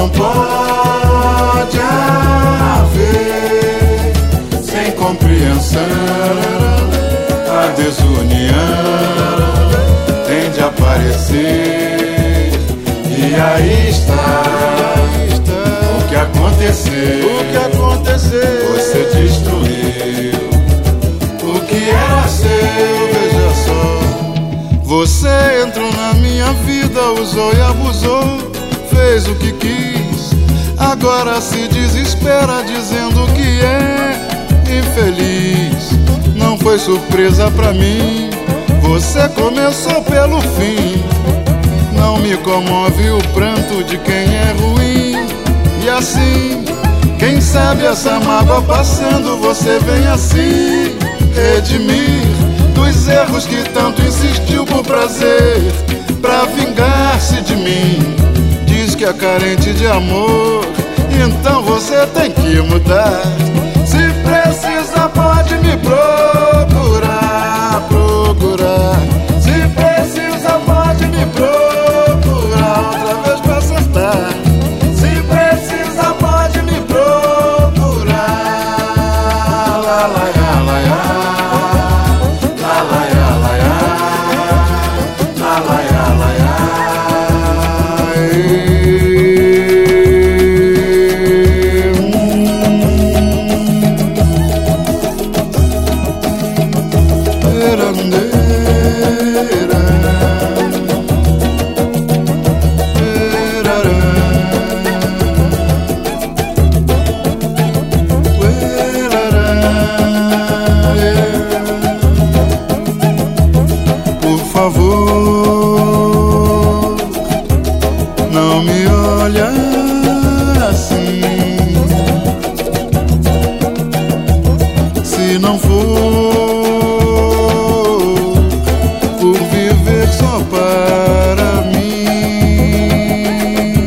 não pode haver sem compreensão. A desunião tende a aparecer, e aí está o que aconteceu. Você destruiu o que era seu, veja só. Você entrou na minha vida, usou e abusou, fez o que quis, agora se desespera dizendo que é infeliz. Não foi surpresa pra mim, você começou pelo fim. Não me comove o pranto de quem é ruim. E assim, quem sabe essa mágoa passando, você vem assim redimir dos erros que tanto insistiu por prazer, pra vingar-se de mim. Diz que é carente de amor, então você tem que mudar. Se precisa pode me procurar. Se precisa pode me procurar outra vez pra acertar. Se precisa pode me procurar. La la ya la ya, la la ya la ya, la la ya la ya. Por favor, não me olha assim. Se não for por viver só para mim.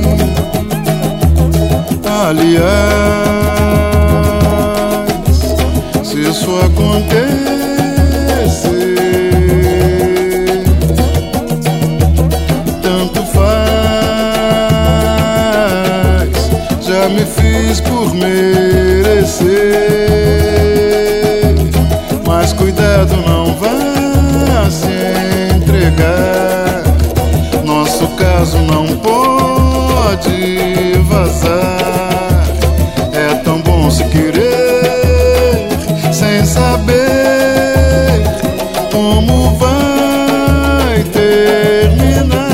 Aliás, se isso acontecer, tanto faz, já me fiz por merecer. Mas cuidado, não vá se entregar, nosso caso não pode vazar. É tão bom se querer sem saber como vai terminar,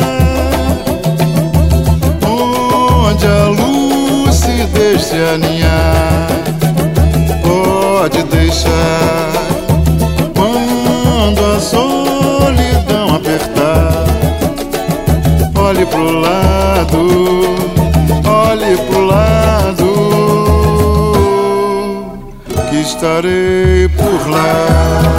onde a luz se deixa aninhar. Pode deixar quando a solidão apertar. Olhe pro lado, olhe pro lado, que estarei por lá.